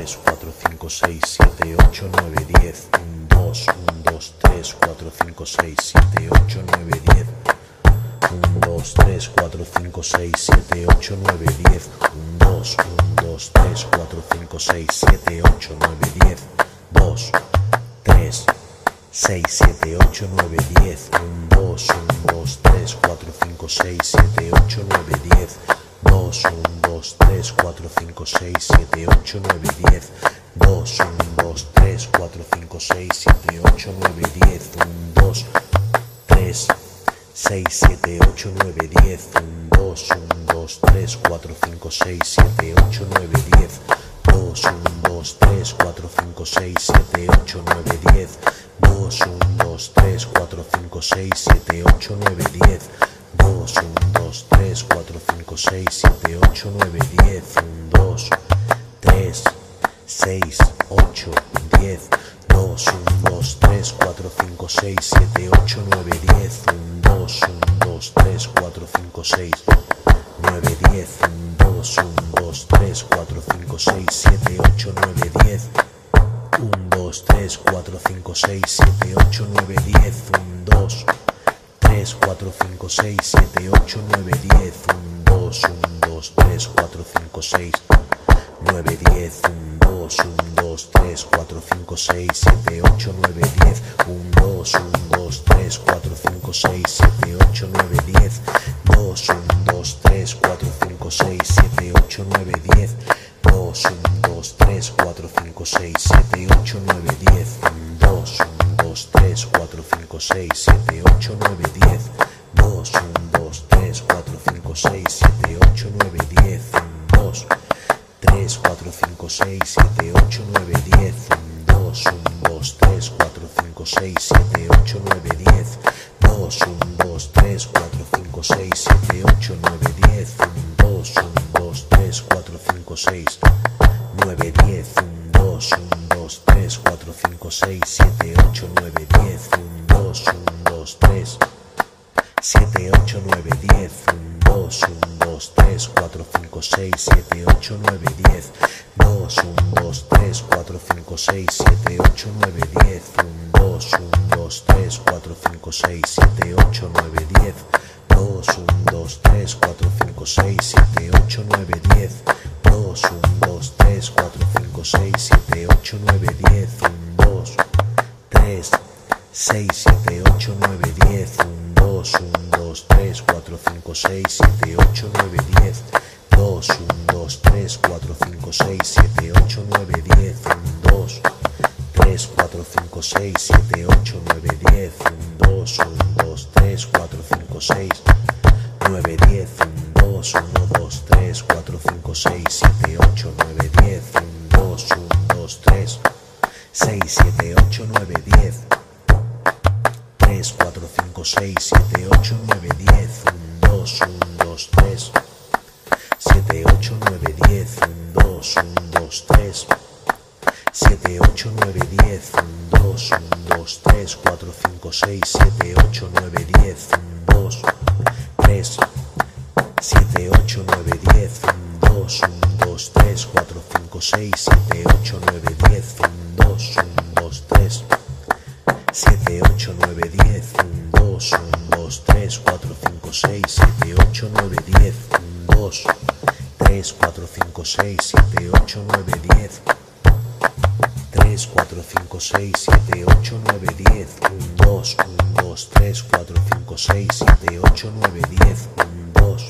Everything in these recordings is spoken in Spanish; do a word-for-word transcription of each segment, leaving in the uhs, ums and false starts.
tres, cuatro, cinco, seis, siete, ocho, nueve, diez. uno, dos, uno, dos, tres, cuatro, cinco, seis, siete, ocho, nueve, diez. uno, dos, tres, cuatro, cinco, seis, siete, ocho, nueve, diez. uno, dos, uno, dos, tres, cuatro, cinco, seis, siete, ocho, nueve, diez. dos, tres, seis, siete, ocho, nueve, diez. uno, dos, uno, dos, tres, cuatro, cinco, seis, siete, ocho, nueve, diez. dos, uno, dos, tres, cuatro, cinco, seis, siete, ocho, nueve, diez. dos, uno, dos, tres, cuatro, cinco, seis, siete, ocho, nueve, diez. uno, dos, tres, seis, siete, ocho, nueve, diez. uno, dos, uno, dos, tres, cuatro, cinco, seis, siete, ocho, nueve, diez. dos, uno, dos, tres, cuatro, cinco, seis, siete, ocho, nueve, diez. dos, uno, dos, tres, cuatro, cinco, seis, siete, ocho, nueve, diez. dos, uno, dos, tres, cuatro, cinco, seis, siete, ocho, nueve, diez. uno, dos, tres, seis, ocho, diez. dos, uno, dos, tres, cuatro, cinco, seis, siete, ocho, nueve, diez. uno, dos, uno, dos, tres, cuatro, cinco, seis, nueve, diez. uno, dos, uno, dos, tres, cuatro, cinco, seis, siete, ocho, nueve, diez. uno, dos, tres, cuatro, cinco, seis, siete, ocho, nueve, diez. uno, dos, tres, cuatro, cinco, seis, siete, ocho, nueve, diez. uno, dos, uno, dos, tres, cuatro, cinco, seis, nueve, diez. uno, dos, uno, dos, tres, cuatro, cinco, seis, siete, ocho, nueve, diez. uno, dos, uno, dos, tres, cuatro, cinco, seis, siete, ocho, nueve, diez. dos, uno, dos, tres, cuatro, cinco, seis, siete, ocho, nueve, diez. dos, uno, dos, tres, cuatro, cinco, seis, siete, ocho, nueve, diez. dos, uno, dos, tres, cuatro, cinco, seis, siete, ocho, nueve, diez. dos, uno, dos, tres, cuatro, cinco, seis, siete, ocho, nueve, diez. dos, tres, cuatro, cinco, seis, siete, ocho, nueve, diez. dos, uno, dos, tres, cuatro, cinco, seis, siete, ocho, nueve, diez. dos, uno, dos, tres, cuatro, cinco, seis, siete, ocho, nueve, diez. dos, uno, dos, tres, cuatro, cinco, seis, nueve, diez. dos, uno, dos, tres, cuatro, cinco, seis, siete, ocho, nueve, diez. dos, uno, dos, tres, siete, ocho, nueve, diez. dos, uno, dos, tres, cuatro, cinco, seis, siete, ocho, nueve, diez. dos, uno, dos, tres, cuatro, cinco, seis, siete, ocho, nueve, diez. dos, uno, dos, tres, cuatro, cinco, seis, siete, ocho, nueve, diez. dos, uno, dos, tres, cuatro, cinco, seis, siete, ocho, nueve, diez. dos, uno, dos, tres, cuatro, cinco, seis, siete, ocho, nueve, diez. dos, tres, seis, siete, ocho, nueve, diez. dos, uno, dos, tres, cuatro, cinco, seis, siete, ocho, nueve, diez. dos, uno, dos, tres, cuatro, cinco, seis, siete, ocho, nueve, diez. dos, tres, cuatro, cinco, seis, siete, ocho, nueve, diez. dos, uno, dos, tres, cuatro, cinco, seis, nueve, diez. dos, uno, dos, tres, cuatro, cinco, seis, siete, ocho, nueve, diez. dos, uno, dos, tres, seis, siete, ocho, nueve, diez. tres, cuatro, cinco, seis, siete, ocho, nueve, diez. dos, uno, dos, tres, siete, ocho, nueve, diez. dos, uno, dos, tres, siete, ocho, nueve, diez. dos, uno, dos, tres, cuatro, cinco, seis, siete, ocho, nueve, diez. dos, tres, siete, ocho, nueve, diez. dos, uno, dos, tres, cuatro, cinco, seis, siete, ocho, nueve, diez. dos, uno, dos, tres, siete, ocho, nueve, diez. dos, uno, dos, tres, cuatro, cinco, seis, siete, ocho, nueve, diez. dos, tres, cuatro, cinco, seis, siete, ocho, nueve, diez. tres, cuatro, cinco, seis, siete, ocho, nueve, diez. dos, uno, dos, tres, cuatro, cinco, seis, siete, ocho, nueve, diez. dos,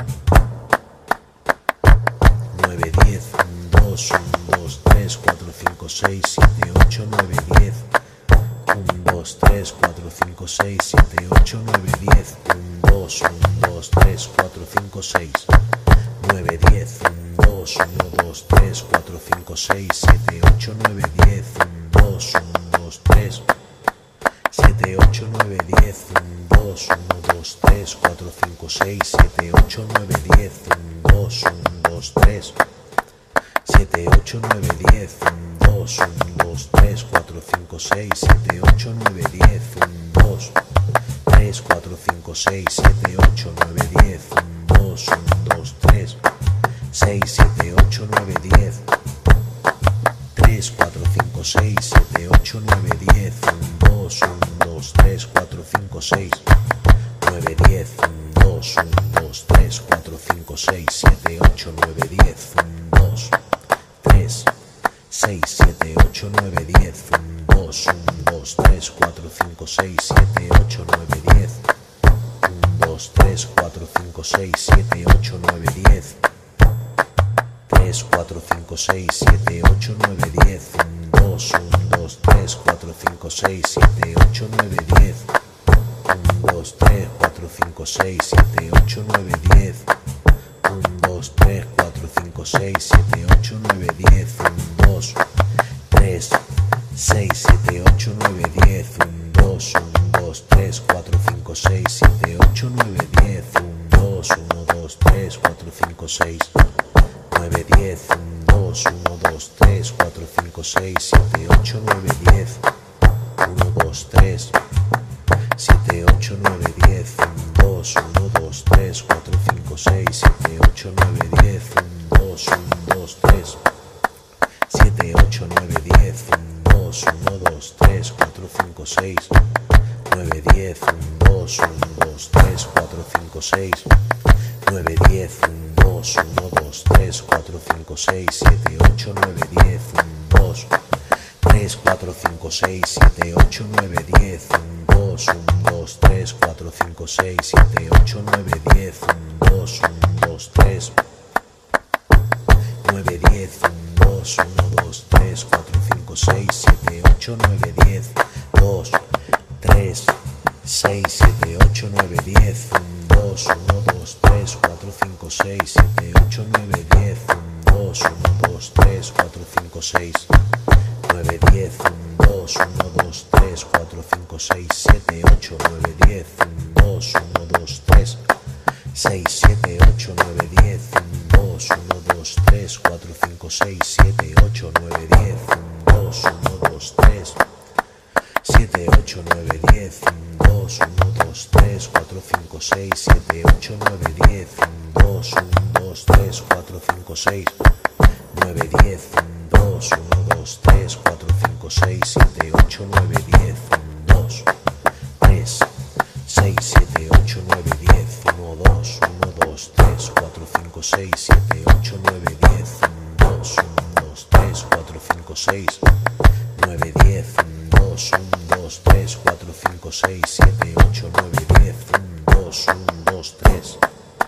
nueve, diez. dos, uno, dos, tres, cuatro, cinco, seis, siete, ocho, nueve, diez. uno, dos, tres, cuatro, cinco, seis, siete, ocho, nueve, diez. dos, uno, dos, tres, cuatro, cinco, seis, nueve, diez. dos, uno, dos, tres, cuatro, cinco, seis, siete, ocho, nueve, diez. dos, uno, dos, tres, siete, ocho, nueve, diez. dos, uno, dos, tres, cuatro, cinco, seis, siete, ocho, nueve, diez. dos, uno, dos, tres, siete, ocho, nueve, diez. dos, uno, dos, tres, cuatro, cinco, seis, siete, ocho, nueve, diez. dos, tres, cuatro, cinco, seis, siete, ocho, nueve, diez. dos, uno, dos, tres, seis, siete, ocho, nueve, diez. uno, dos, tres, cuatro, cinco, seis, siete, ocho, nueve, diez, uno, dos, tres, seis, siete, ocho, nueve, diez, uno, dos, uno, dos, tres, cuatro, cinco, seis, siete, ocho, nueve, diez, uno, dos, tres, cuatro, cinco, seis, siete, ocho, nueve, diez, tres, cuatro, cinco, seis, siete, ocho, nueve, diez, uno, dos, uno, dos, tres, cuatro, cinco, seis, siete, ocho, nueve, diez, uno, dos, tres, cuatro, cinco, seis, siete, ocho, nueve, diez, uno, dos, tres, cuatro, cinco, seis, siete, ocho, nueve, diez, uno, dos, tres, seis, siete, ocho, nueve, diez, uno, dos, uno, dos, tres, cuatro, cinco, seis, siete, ocho, nueve, diez, uno, dos, uno, dos, tres, cuatro, cinco, seis, nueve, diez, uno, dos, uno, dos, tres, cuatro, cinco, seis, siete, ocho, nueve, diez, uno, dos, tres, siete, ocho, nueve, diez, uno, dos, uno, dos, tres, cuatro, cinco, seis, siete, ocho, nueve, diez, uno, dos, uno, dos, tres, siete, ocho, nueve, diez, uno, dos, uno, dos, tres, cuatro, cinco, seis, nueve, diez, uno, dos, uno, dos, tres, cuatro, cinco, seis, nueve, diez, uno, dos, uno, dos, tres, cuatro, cinco, seis, siete, ocho, nueve, diez, uno, dos, tres, cuatro, cinco, seis, siete, ocho, nueve, diez, uno, dos, uno, dos, tres, cuatro, cinco, seis, siete, ocho, nueve, diez, uno, dos, uno, dos, tres, nueve, diez, uno, dos, uno, dos, tres, cuatro, cinco, seis, siete, ocho, nueve, diez, dos, tres, seis, siete, ocho, nueve, diez, uno, dos, uno, dos, tres, cuatro, cinco, seis, siete, ocho, nueve, diez, uno, dos, uno, dos, tres, cuatro, cinco, seis, nueve, diez, uno, dos, uno, dos, tres, cuatro, cinco, seis, siete, ocho, nueve, diez, uno, dos, uno, dos, tres, seis, siete, ocho, nueve, diez, uno, dos, uno, dos, tres, cuatro, cinco, seis, siete, ocho, nueve, diez, uno, dos, uno, dos, tres, siete, ocho, nueve, diez, uno, dos, uno, dos, tres, cuatro, cinco, seis, siete, ocho, nueve, diez, uno, dos, uno, dos, tres, cuatro, cinco, seis, nueve, diez, uno, dos, uno, dos, tres, cuatro, cinco, seis, siete, ocho, nueve, diez, uno, dos, tres, seis, siete, ocho, nueve, diez, uno, dos, uno, dos, tres, cuatro, cinco, seis, siete, ocho, nueve, diez, uno, dos, uno, dos, tres, cuatro, cinco, seis, nueve, diez, uno, dos, uno, dos, tres, cuatro, cinco, seis, siete, ocho, nueve, diez, uno, dos, uno, dos, tres,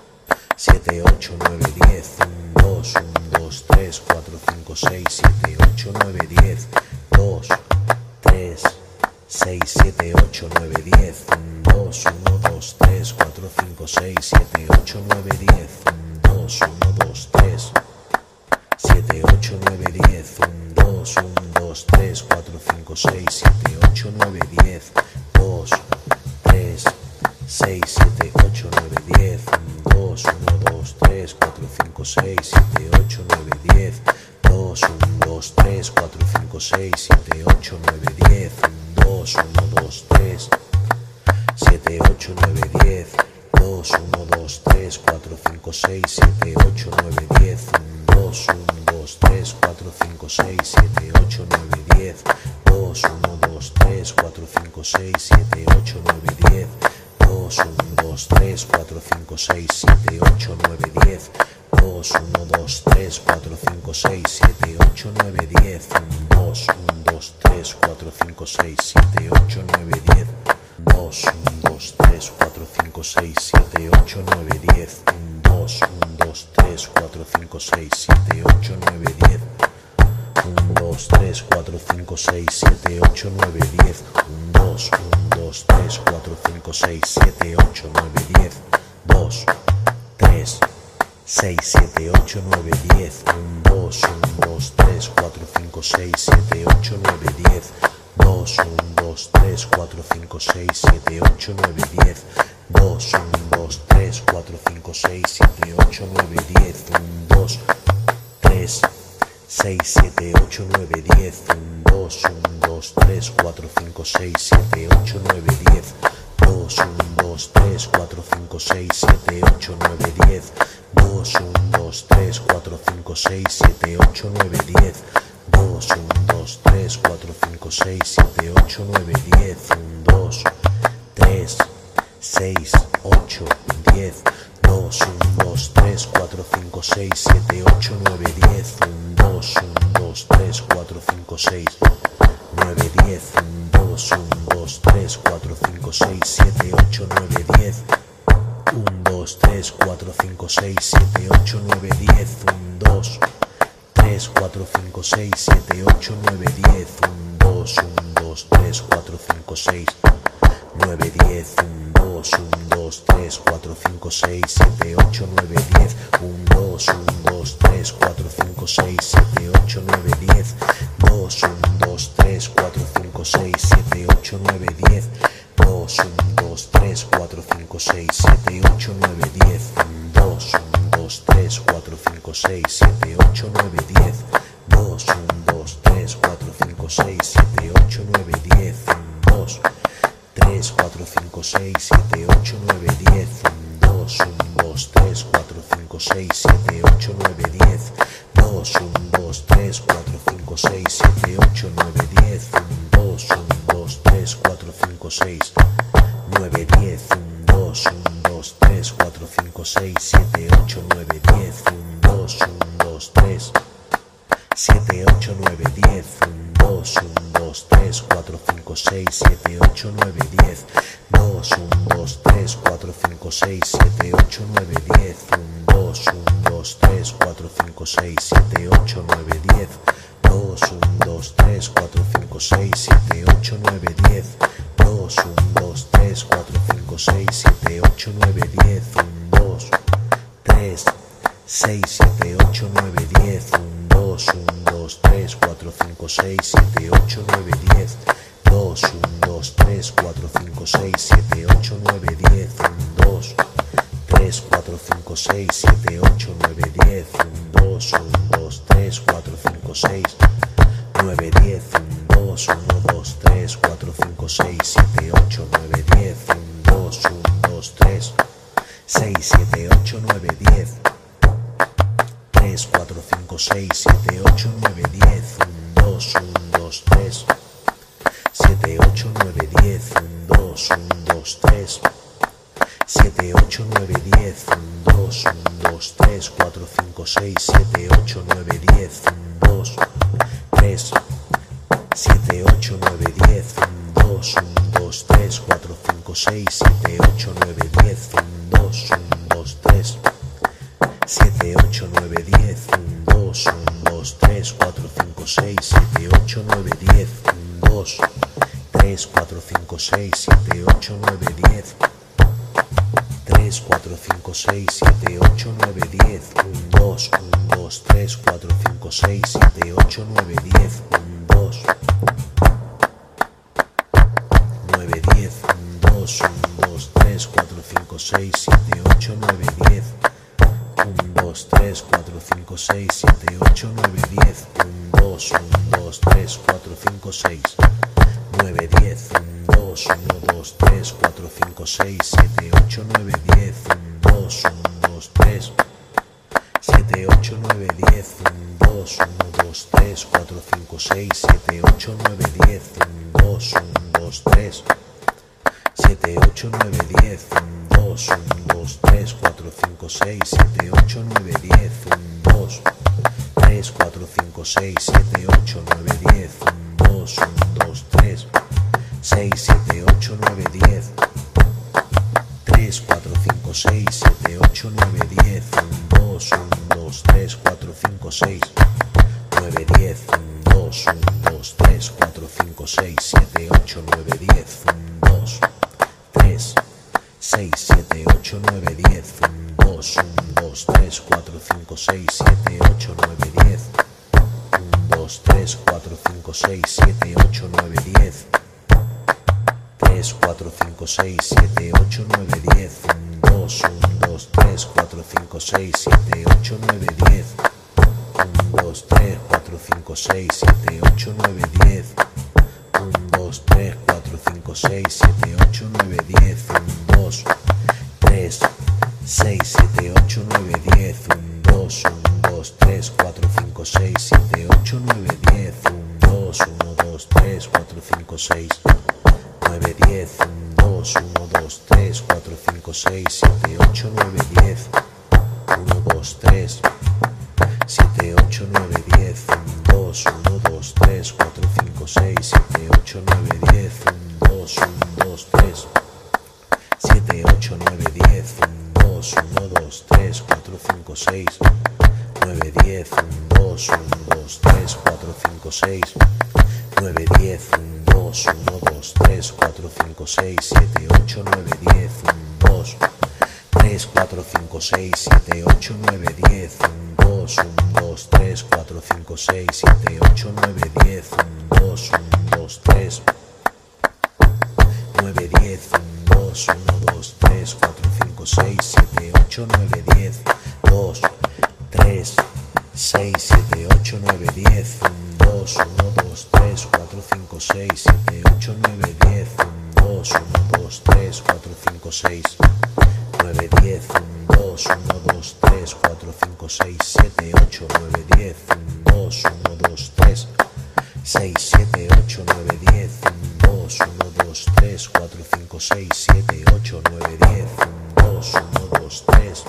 siete, ocho, nueve, diez, uno, dos, uno, dos, tres, cuatro, cinco, seis, siete, ocho, nueve, diez, dos, tres, seis, siete, ocho, nueve, diez, uno, dos, uno, dos, tres, cuatro, cinco, seis, siete, ocho, nueve, diez, uno, dos, uno, dos, tres, siete, ocho, nueve, diez, uno, dos, uno, dos, tres, cuatro, cinco, seis, siete, ocho, nueve, diez, dos, tres, seis, siete, ocho, nueve, diez, uno, dos, uno, dos, tres, cuatro, cinco, seis, siete, ocho, nueve, diez, dos, uno, dos, tres, cuatro, cinco, seis, siete, ocho, nueve, diez, uno, dos, uno, dos, tres, siete, ocho, nueve, diez, dos, uno, dos, tres, cuatro, cinco, seis, siete, ocho, nueve, diez, uno, dos, uno, dos, tres, cuatro, cinco, seis, siete, ocho, nueve, diez, dos, uno, dos, tres, cuatro, cinco, seis, siete, ocho, nueve, diez, dos, uno, dos, tres, cuatro, cinco, seis, siete, ocho, nueve, diez, dos, uno, dos, tres, cuatro, cinco, seis, siete, ocho, nueve, diez, dos, uno, dos, tres, cuatro, cinco, seis, siete, ocho, nueve, diez, dos, uno, dos, tres, cuatro, cinco, seis, siete, ocho, nueve, diez, dos, uno, dos, tres, cuatro, cinco, seis, siete, ocho, nueve, diez, uno, dos, tres, cuatro, cinco, seis, siete, ocho, nueve, diez, dos, uno, dos, tres, cuatro, cinco, seis, siete, ocho, nueve, diez, dos, tres, seis, siete, ocho, nueve, diez, dos, uno, dos, tres, cuatro, cinco, seis, siete, ocho, nueve, diez, dos, uno, dos, tres, cuatro, cinco, seis, siete, ocho, nueve, diez, dos, uno, dos, tres, cuatro, cinco, seis, siete, ocho, nueve, diez, dos, tres, seis, siete, ocho, nueve, diez, dos, uno, dos, tres, cuatro, cinco, seis, siete, ocho, nueve, diez, dos, uno, dos, tres, cuatro, cinco, seis, siete, ocho, nueve, diez, dos, uno, dos, tres, cuatro, cinco, seis, siete, ocho, nueve, diez, dos, uno, dos, tres, cuatro, cinco, seis, siete, ocho, nueve, diez, dos, tres, seis, ocho, diez, cinco, seis, siete, ocho, nueve, diez, uno, dos, uno, dos, tres, cuatro, cinco, seis, nueve, diez, uno, dos, uno, dos, tres, cuatro, cinco, seis, siete, ocho, nueve, diez, uno, dos, tres, cuatro, cinco, seis, siete, ocho, nueve, diez, uno, dos, tres, cuatro, cinco, seis, siete, ocho, nueve, diez, uno, dos, uno, dos, tres, cuatro, cinco, seis, nueve, diez, uno, dos, uno, dos, tres, cuatro, cinco, seis, siete, ocho, nueve, diez, uno, dos, uno, dos, tres, cuatro, cinco, seis, siete, ocho, nueve, diez, dos, uno, dos, tres, cuatro, cinco, seis, siete, ocho, nueve, diez, dos, uno, dos, tres, cuatro, cinco, seis, siete, ocho, nueve, diez, dos, uno, dos, tres, cuatro, cinco, seis, siete, ocho, nueve, diez, dos, uno, dos, tres, cuatro, cinco, seis, siete, ocho, nueve, diez, dos, tres, cuatro, cinco, seis, siete, ocho, nueve, diez, dos, uno, dos, tres, cuatro, cinco, seis, siete, ocho, nueve, diez, dos, uno, dos, tres, cuatro, cinco, seis, siete, ocho, nueve, diez, dos, uno, dos, tres, cuatro, cinco, seis, nueve, diez, dos, uno, dos, tres, cuatro, cinco, seis, siete, ocho, nueve, diez, dos, uno, dos, tres, siete, ocho, nueve, diez, dos, uno, dos, tres, cuatro, cinco, seis, siete, ocho, nueve, diez, dos, uno, dos, tres, cuatro, cinco, seis, siete, ocho, nueve, diez, dos, uno, dos, tres, cuatro, cinco, seis, siete, ocho, nueve, diez, dos, uno, dos, tres, cuatro, cinco, seis, siete, ocho, nueve, diez, dos, uno, dos, tres, cuatro, cinco, seis, siete, ocho, nueve, diez, dos, tres, seis, siete, ocho, nueve, diez, dos, uno, dos, tres, cuatro, cinco, seis, siete, ocho, nueve, diez, dos, uno, dos, tres, cuatro, cinco, seis, siete, ocho, nueve, diez, dos, tres, cuatro, cinco, seis, siete, ocho, nueve, diez, dos, uno, dos, tres, cuatro, cinco, seis, nueve, diez, dos, uno, dos, tres, cuatro, cinco, seis, siete, ocho, nueve, diez, dos, uno, dos, tres, seis, siete, ocho, nueve, diez, tres, cuatro, cinco, seis, siete, ocho, nueve, diez, dos, uno, dos, tres, siete, ocho, nueve, diez, dos, uno, dos, tres, siete, ocho, nueve, diez, dos, uno, dos, tres, cuatro, cinco, seis, siete, ocho, nueve, diez, dos, tres, siete, ocho, nueve, diez, dos, uno, dos, tres, cuatro, cinco, seis, siete, ocho, nueve, diez, dos, uno, dos, tres, siete, ocho, nueve, diez, dos, uno, dos, tres, cuatro, cinco, seis, siete, ocho, nueve, diez, dos, tres, cuatro, cinco, seis, siete, ocho, nueve, diez, tres, cuatro, cinco, seis, siete, ocho, nueve, diez, dos, uno, dos, tres, cuatro, cinco, seis, siete, ocho, nueve, diez, dos, nueve, diez, dos, uno, dos, tres, cuatro, cinco, seis, siete, ocho, nueve, diez, uno, dos, tres, cuatro, cinco, seis, siete, ocho, nueve, diez, dos, uno, dos, tres, cuatro, cinco, seis, nueve, diez, dos, uno, dos, tres, cuatro, cinco, seis, siete, ocho, nueve, diez, dos, uno, dos, tres, siete, ocho, nueve, diez, dos, uno, dos, tres, cuatro, cinco, seis, siete, ocho, nueve, diez, dos, uno, dos, tres, siete, ocho, nueve, diez, dos, uno, dos, tres, cuatro, cinco, seis, siete, ocho, nueve, diez, dos, tres, cuatro, cinco, seis, siete, ocho, nueve, diez, dos, uno, dos, tres, seis, siete, ocho, nueve, diez, tres, cuatro, cinco, seis, siete, ocho, nueve, diez, dos, uno, dos, tres, cuatro, cinco, seis, nueve, diez, dos, uno, dos, tres, cuatro, cinco, seis, siete, ocho, nueve, diez, dos, tres, seis, siete, ocho, nueve, diez, dos, uno, dos, tres, cuatro, cinco, seis, siete, ocho, nueve, diez, uno, dos, tres, cuatro, cinco, seis, siete, ocho, nueve, diez, tres, cuatro, cinco, seis, siete, ocho, nueve, diez, dos, uno, dos, tres, cuatro, cinco, seis, siete, ocho, nueve, diez, uno, dos, tres, cuatro, cinco, seis, siete, ocho, nueve, diez, uno, dos, tres, cuatro, cinco, seis, siete, ocho, nueve, diez, dos, tres, seis, siete, ocho, nueve, diez, dos, uno, dos, tres, cuatro, cinco, seis, siete, ocho, nueve, diez, dos, uno, dos, tres, cuatro, cinco, seis, nueve, diez, dos, uno, dos, tres, cuatro, cinco, seis, siete, ocho, nueve, diez, uno, dos, tres, uno, dos, tres, cuatro, cinco, seis, nueve, diez, uno, dos, uno, dos, tres, cuatro, cinco, seis, nueve, diez, uno, dos, uno, dos, tres, cuatro, cinco, seis, siete, ocho, nueve, diez, uno, dos, tres, cuatro, cinco, seis, siete, ocho, nueve, diez, uno, dos, uno, dos, tres, cuatro, cinco, seis, siete, ocho, nueve, diez, uno, dos, uno, dos, tres, nueve, diez, uno, dos, uno, dos, tres, cuatro, cinco, seis, siete, ocho, nueve, diez, dos, tres, seis, siete, ocho, nueve, diez, uno, dos, uno, dos, tres, cuatro, cinco, seis, siete, ocho, nueve, diez, uno, dos, uno, dos, tres, cuatro, cinco, seis, nueve, diez, uno, dos, uno, dos, tres, cuatro, cinco, seis, siete, ocho, nueve, diez, uno, dos, uno, dos, tres, seis, siete, ocho, nueve, diez, uno, dos, uno, dos, tres, cuatro, cinco, seis, siete, ocho, nueve, diez, uno, dos, uno, dos, tres,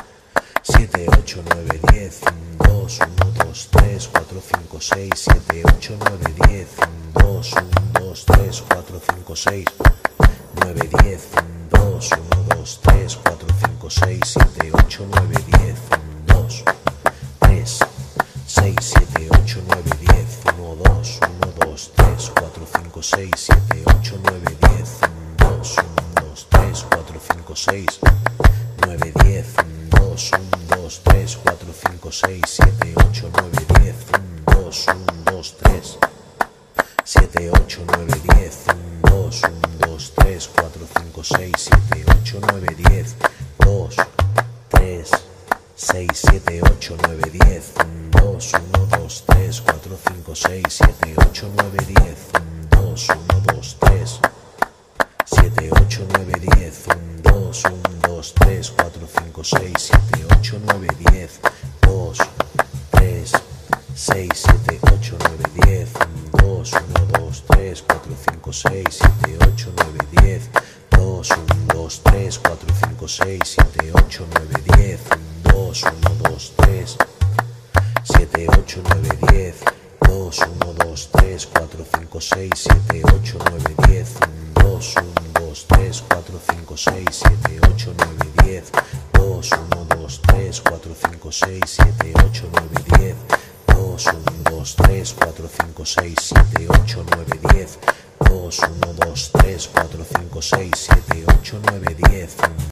siete, ocho, nueve, diez, uno, dos, uno, dos, tres, cuatro, cinco, seis, siete, ocho, nueve, diez, uno, dos, uno, dos, tres, cuatro, cinco, seis, nueve, diez, uno, dos, uno, dos, tres, cuatro, cinco, seis, siete, ocho, nueve, diez, uno, dos, tres, seis, siete, ocho, nueve, diez, uno, dos, uno, dos, tres, cuatro, cinco, seis, siete, ocho, nueve, diez, uno, dos, uno, dos, tres, cuatro, cinco, seis, nueve, diez, uno, dos, uno, dos, tres, cuatro, cinco, seis, siete, ocho, nueve, diez, uno, dos, uno, dos, tres, siete, ocho, nueve, diez, uno, dos, uno, dos, tres, cuatro, cinco, seis, siete, ocho, nueve, diez, dos, tres, seis, siete, ocho, nueve, diez, uno, dos, uno, dos, tres, cuatro, cinco, seis, siete, ocho, nueve, diez, uno, dos, uno, dos, tres, siete, ocho, nueve, diez, uno, dos, uno, dos, tres, cuatro, cinco, seis, siete, ocho, nueve, diez, dos, tres, seis, siete, ocho, nueve, diez, uno, dos, uno, dos, tres, cuatro, cinco, seis, siete, ocho, nueve, diez, dos, uno, dos, tres, cuatro, cinco, seis, siete, ocho, nueve, diez, uno, dos, uno, dos, tres, siete, ocho, nueve, diez, dos, uno, dos, tres, cuatro, cinco, seis, siete, ocho, nueve, diez, uno, dos, uno, dos, tres, cuatro, cinco, seis, siete, ocho, nueve, diez, dos, uno, dos, tres, cuatro, cinco, seis, siete, ocho, nueve, diez, dos, uno, dos, tres, cuatro, cinco, seis, siete, ocho, nueve, diez, dos, uno, dos, tres, cuatro, cinco, seis, siete, ocho, nueve, diez.